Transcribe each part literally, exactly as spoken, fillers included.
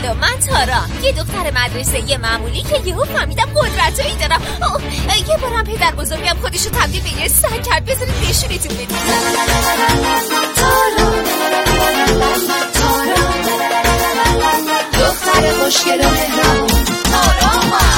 سلام، من تارا، یه دختر مدرسه یه معمولی که یهو فهمیدم قدرتایی دارم. یه بارم پدر بزرگم خودشو تبدیل به یه سگ کرد. بذارید نشونتون بدم. تارا تارا دختر خوشگل و مهربون تارا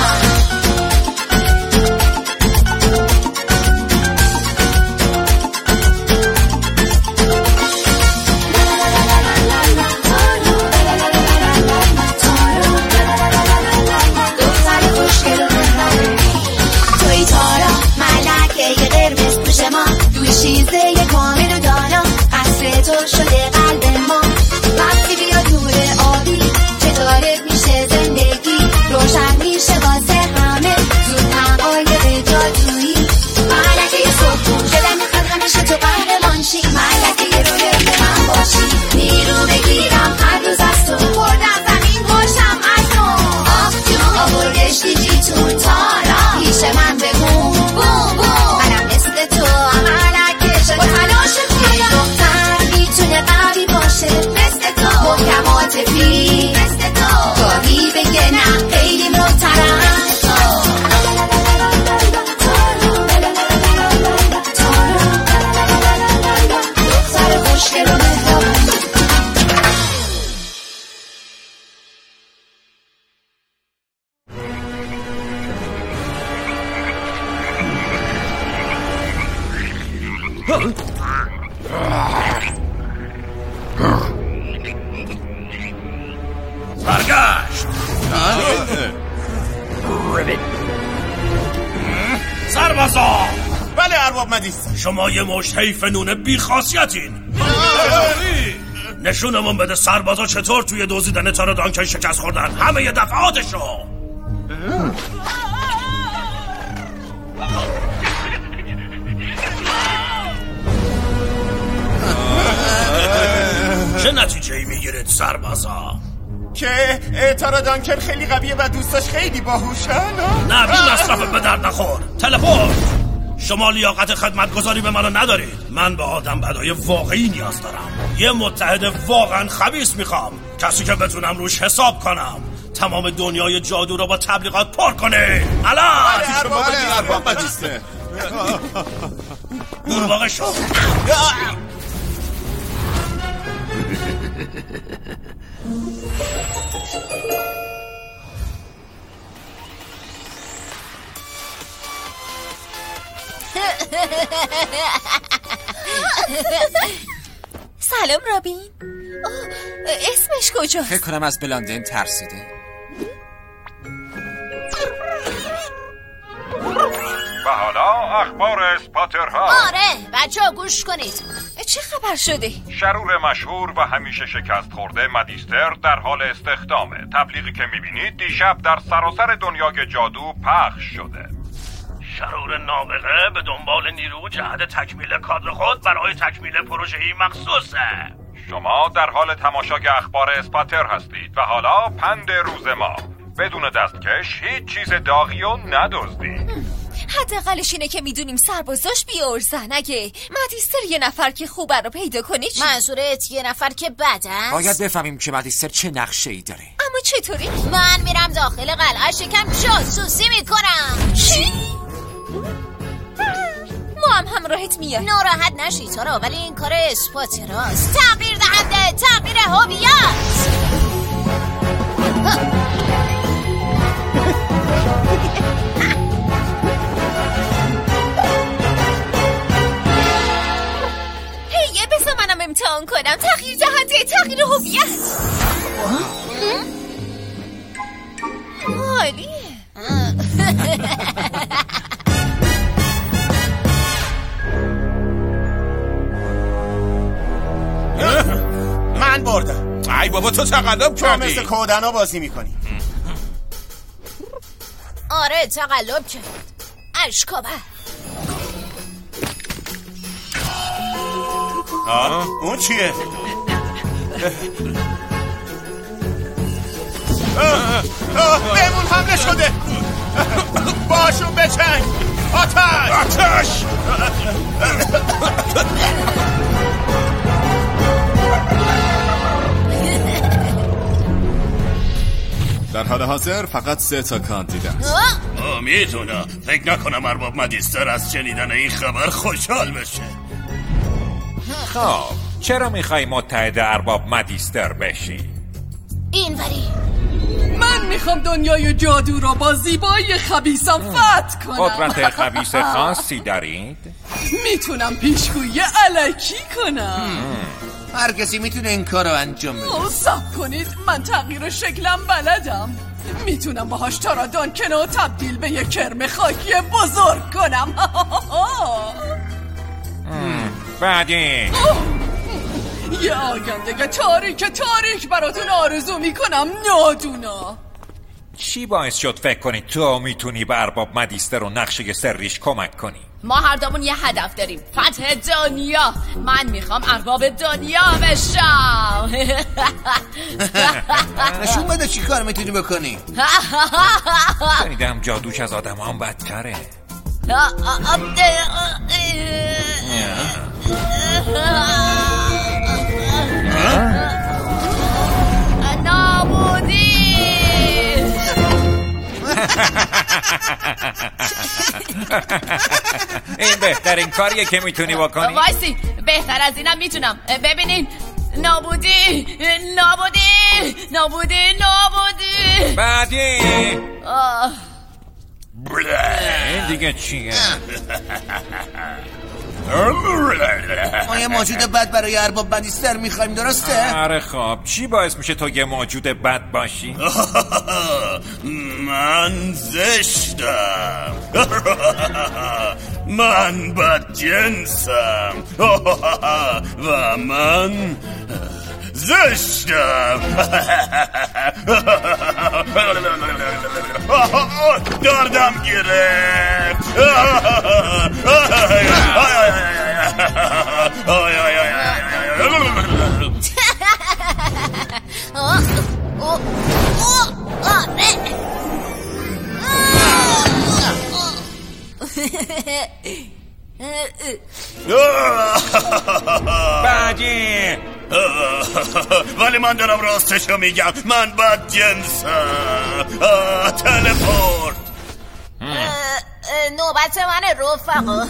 شیزه کامل و دانا قصر تو شده قلب ما وقتی بیا دور آبی چطورت میشه زندگی روشن میشه واسه همه زود حقایق جادویی ملکه صبحون دلم میخواد همیشه تو قهرمان شی ملکه روی من باشی نیرو بگیرم هر روز از تو خوردم زمین باشم از تو آخ جون آوردش دیجی تو تارا پیش من بگو بوم بوم منم مثل تو با تلاش خیلی دختر میتونه قوی باشه مثل تو محکمات فی مثل تو گاهی بگه نه خیلی محترم دختر خوشگل و مهربون برگشت سربازا. بله ارباب مدیس. شما یه مشت حیف نون بی خاصیتین. نشونمون بده سربازا چطور توی دزدیدن تارا دانکن شکست خوردن همه ی دفعاتشو. چه نتیجه‌ای میگیرید سربازا؟ که تارا دانکن خیلی قویه و دوستاش خیلی باهوشن. نه بی مصرف به درد نخور. تلفن. شما لیاقت خدمتگزاری به منو ندارید. من به آدم بدای واقعی نیاز دارم. یه متحد واقعا خبیث میخوام، کسی که بتونم روش حساب کنم، تمام دنیای جادو رو با تبلیغات پر کنه. الان بله ارباب مدیس. قورباغه شو. سلام رابین. اسمش کجاست؟ فکر کنم از بلاندن ترسیده. و حالا اخبار اسپاترها. آره بچه ها گوش کنید. چه خبر شده؟ شرور مشهور و همیشه شکست خورده مدیستر در حال استخدامه. تبلیغی که میبینید دیشب در سراسر دنیای جادو پخش شده. شرور نابغه به دنبال نیرو جهت تکمیل کادر خود برای تکمیل پروژه‌ای مخصوصه. شما در حال تماشای اخبار اسپاتر هستید و حالا پند روز ما: بدون دستکش هیچ چیز داغی و ندزدید. حداقلش اینه که میدونیم سربازاش بیارزن. اگه مدیستر یه نفر که خوبه رو پیدا کنه چی؟ منظورت یه نفر که بده است؟ باید بفهمیم که مدیستر چه نقشه‌ای داره. اما چطوری؟ من میرم داخل قلعه شکم جاسوسی میکنم. چی؟ ما هم همراهت میاد. ناراحت نشی تارا، ولی این کار اسپاتراست. تغییر دهنده، تغییر هویت. هیه بذار منم امتحان کنم. تغییر دهنده، تغییر هویت. عالیه. من بردم. ای بابا تو تقلب کردی. مثل کودنا بازی میکنی. آره تقلب کرد. اشکابه. آه اون چیه؟ بهمون حمله شده. باشون بچنگ. آتش آتش. در حال حاضر فقط سه تا کاندید است. میتونم. فکر نکنم ارباب مدیستر از شنیدن این خبر خوشحال بشه. خب چرا میخوای متحد ارباب مدیستر بشی؟ اینوری من میخوام دنیای جادو را با زیبایی خبیثم فتح کنم. قدرت خبیث خاصی دارید؟ میتونم پیشگویی الکی کنم. هر کسی میتونه این کار رو انجام بده. او صبر کنید، من تغییر شکلم بلدم. میتونم باهاش تارا دانکن رو تبدیل به یک کرم خاکی بزرگ کنم. بعدی یه آینده تاریک تاریک براتون آرزو میکنم نادونا. چی باعث شد فکر کنی تو میتونی به ارباب مدیستر و نقشه سریش کمک کنی؟ ما هر دومون یه هدف داریم، فتح دنیا. من میخوام ارباب دنیا بشم. نشون بده چی کار میتونی بکنی. شنیدم جادوش از آدم هم بدتره. نابودی. این بهترین کاریه که میتونی بکنی. وایسی، بهتر از اینم میتونم. ببینین، نابودی نابودی نابودی نابودی. بعدی آه. این دیگه چیه؟ ما یه موجود بد برای ارباب مدیستر میخوایم، درسته؟ آره خب چی باعث میشه تو یه موجود بد باشی؟ من زشتم. من بد جنسم. و من زشتم. دردم گرفت. بعدی ولی من دارم راستشو میگم. من بد جنسم. تلپورت. نوبت من رفقا.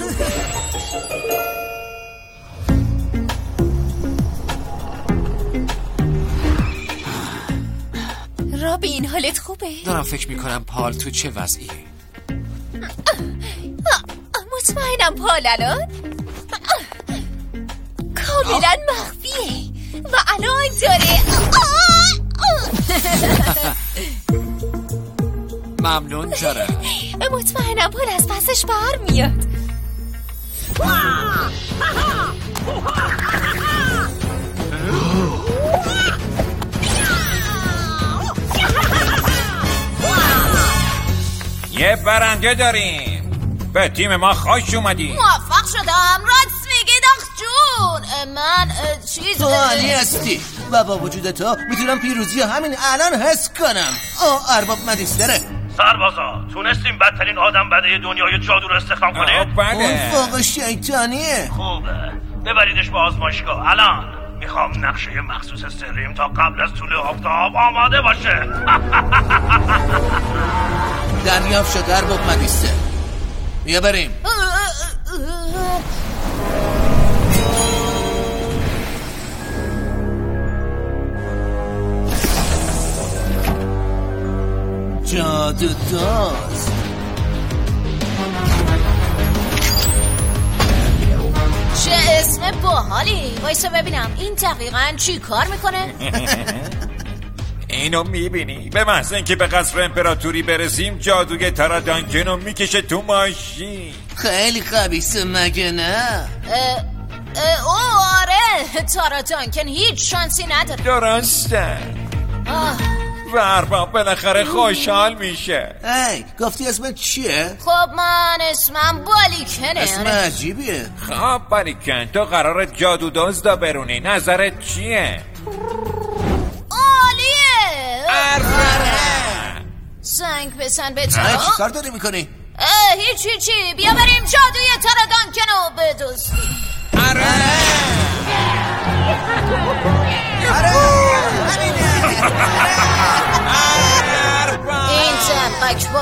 رابین حالت خوبه؟ دارم فکر میکنم پال تو چه وضعیه. مطمئنم پال الان کاملا مخفیه و الان داره. ممنون جاره. مطمئنم پال از پسش بر میاد. یه برنده داریم. به تیم ما خوش اومدی. موفق شدم. راست میگی داخ جون. من چیز تو عالی هستی و با وجود تو میتونم پیروزی همین الان حس کنم. آه ارباب مدیستره. سربازا تونستیم بدترین آدم بده دنیای جادو رو استخدام کنیم. اون فوق شیطانیه. خوبه، ببریدش به آزمایشگاه. الان میخوام نقشه مخصوص سریم تا قبل از طول آفتاب آماده باشه. دریافت شد ارباب مدیستر. بیا بریم. جادو داز. چه اسم باحالی. وایسا ببینم این دقیقاً چی کار میکنه. اینو میبینی؟ به محض اینکه به قصر امپراتوری برسیم جادوی تارا دانکن رو میکشه تو ماشین. خیلی خبیثه مگه نه؟ او آره، تارا دانکن هیچ شانسی نداره. درسته. و ارباب بالاخره خوشحال میشه. ای گفتی اسمت چیه؟ خب من اسمم بالیکنه. اسم عجیبیه. خب بالیکن تو قرارت جادو دزدا برونی، نظرت چیه؟ عالیه. اره زنگ بزن به تو. چی کار داری میکنی؟ هیچ هیچی. بیا بریم جادوی تارا دانکن رو بدزدیم. اره اره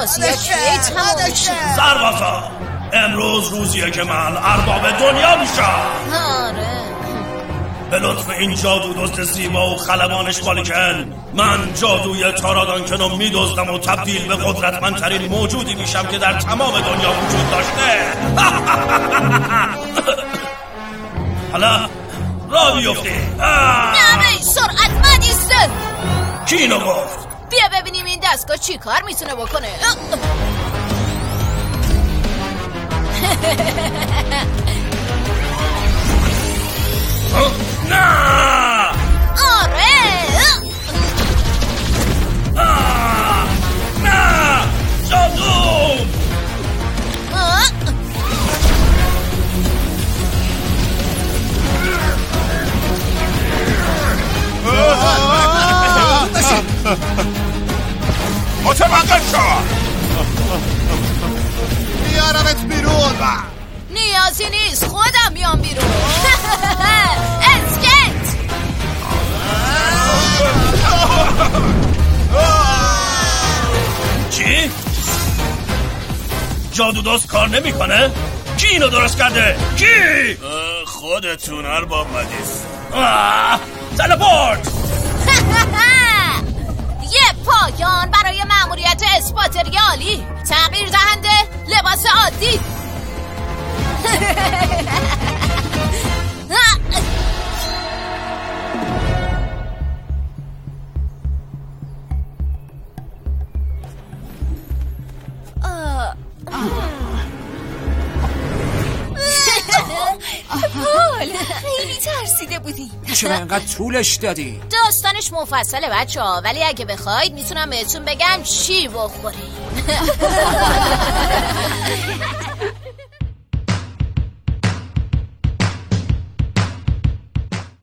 بازی کی تموم میشه؟ سربازا امروز روزیه که من ارباب دنیا میشم. آره به لطف این جادو دزد زیبا و خلبانش مالکن، من جادوی تارا دانکن میدزدم و تبدیل به قدرتمندترین موجودی میشم که در تمام دنیا وجود داشته. حالا را بیفتی. نه سرعت من ایسته. کی اینو گفت؟ بیا ببینیم این دستگاه چی کار میتونه بکنه. نه آره نه جادو متوقف شو. میارمت بیرون. نیازی نیست خودم میام بیرون. اسکت چی؟ جادو دوست کار نمیکنه؟ کی اینو درست کرده؟ کی؟ خودتون ارباب مدیس. تلپورت. یه پایان برای مأموریت اسپاتریالی. تغییر دهنده لباس عادی. خیلی ترسیده بودی. چرا انقدر طولش دادی؟ داستانش مفصله بچه ها، ولی اگه بخواید میتونم بهتون بگم چی بخورید.